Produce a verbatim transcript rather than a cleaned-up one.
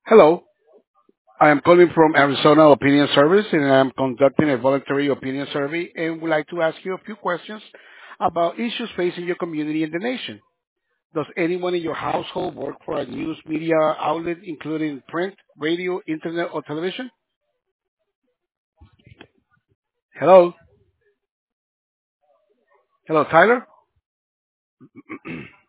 Hello, I am calling from Arizona Opinion Service, and I'm conducting a voluntary opinion survey and would like to ask you a few questions about issues facing your community and the nation. Does anyone in your household work for a news media outlet, including print, radio, internet, or television? Hello? Hello, Tyler?